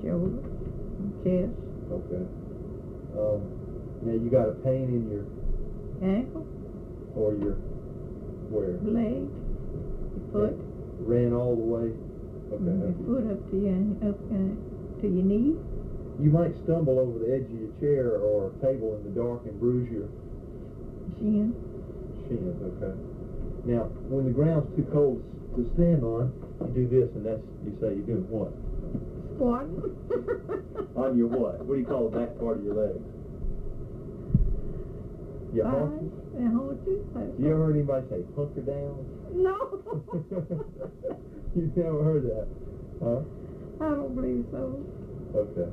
shoulder, chest. Okay. Now you got a pain in your Ankle. or your where? Leg. Foot. Ran all the way. Okay. Your foot up to your knee. You might stumble over the edge of your chair or table in the dark and bruise your Shin. shins. Okay. Now, when the ground's too cold to stand on, you do this, and that's, you say you're doing what? Squatting. On your what? What do you call the back part of your legs? Your haunches? The haunches. You ever heard anybody say hunker down? No. You've never heard that, huh? I don't believe so. Okay.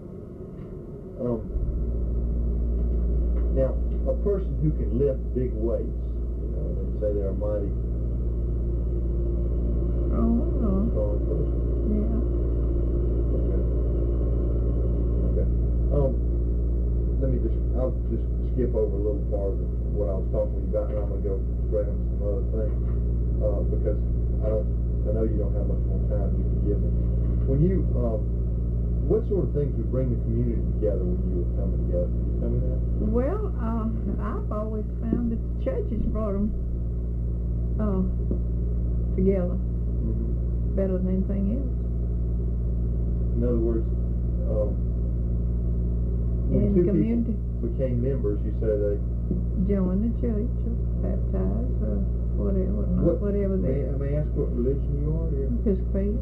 Now, a person who can lift big weights, they say they're a mighty Oh, strong person. yeah. Okay. I'll just skip over a little part of what I was talking to you about, and I'm going to go straight on to some other things, because I know you don't have much more time you can give me. When you, what sort of things would bring the community together when you were coming together? Can you tell me that? Well, I've always found that the churches brought them together better than anything else. In other words, when In two community. people became members, you say they Join the church, or baptized, or whatever they may I ask what religion you are here? Episcopalian.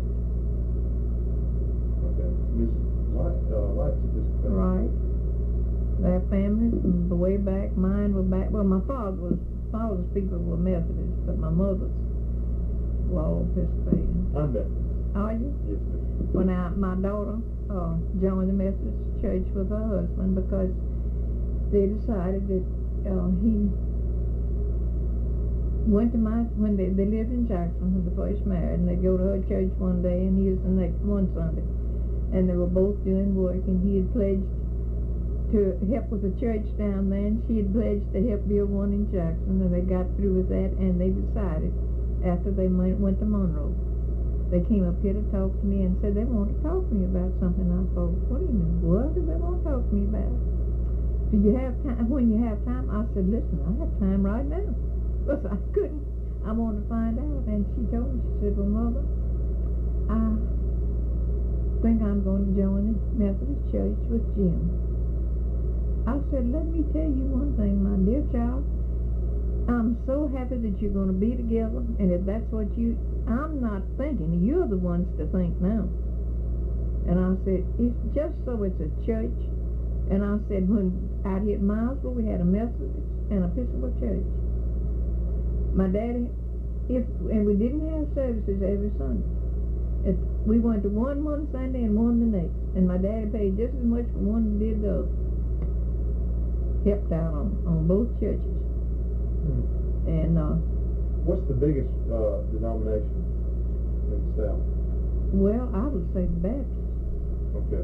Okay. Miss Light's Episcopalian. Right. Their families from the way back, mine were back. Well, my father's people were Methodists, but my mother's were all Episcopalian. I'm Methodist. Are you? Yes, ma'am. Well, now, my daughter joined the Methodist church with her husband because they decided that he went to when they lived in Jackson when they first married, and they'd go to her church one day and he was the next one Sunday. And they were both doing work, and he had pledged to help with the church down there, and she had pledged to help build one in Jackson, and they got through with that, and they decided, after they went to Monroe, they came up here to talk to me and said they wanted to talk to me about something. I thought, what do you mean? What do they want to talk to me about? Do you have time? When you have time? I said, listen, I have time right now. Because I couldn't. I wanted to find out. And she told me, she said, well, Mother, I think I'm going to join the Methodist Church with Jim. I said, let me tell you one thing, my dear child. I'm so happy that you're going to be together. And if that's what I'm not thinking. You're the ones to think now. And I said, it's just so it's a church. And I said, when out here at Milesville, we had a Methodist and Episcopal church. My daddy, and we didn't have services every Sunday. We went to one Sunday and one the next. And my daddy paid just as much for one as did the other. Helped out on both churches. And what's the biggest denomination in the South? Well, I would say the Baptist. Okay.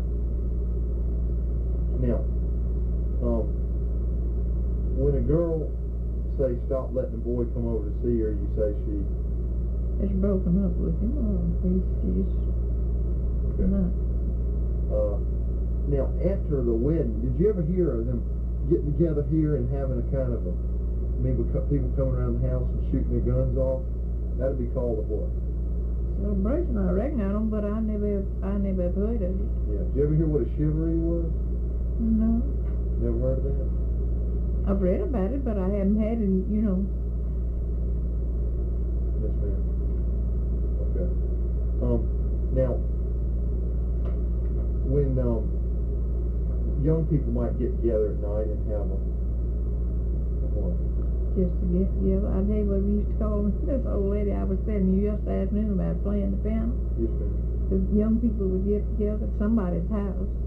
Now, when a girl say stop letting a boy come over to see her, you say she is broken up with him, or she's not. Now, after the wedding, did you ever hear of them getting together here and having a kind of maybe people coming around the house and shooting their guns off? That'd be called a what? Celebration, I reckon. I don't, but I never have heard of it. Yeah. Did you ever hear what a chivalry was? No. Never heard of that? I've read about it, but I haven't had it, Yes, ma'am. Okay. Now, when young people might get together at night and have a what? Just to get together. I tell you what we used to call this old lady I was telling you yesterday afternoon about playing the piano. Yes, ma'am. The young people would get together at somebody's house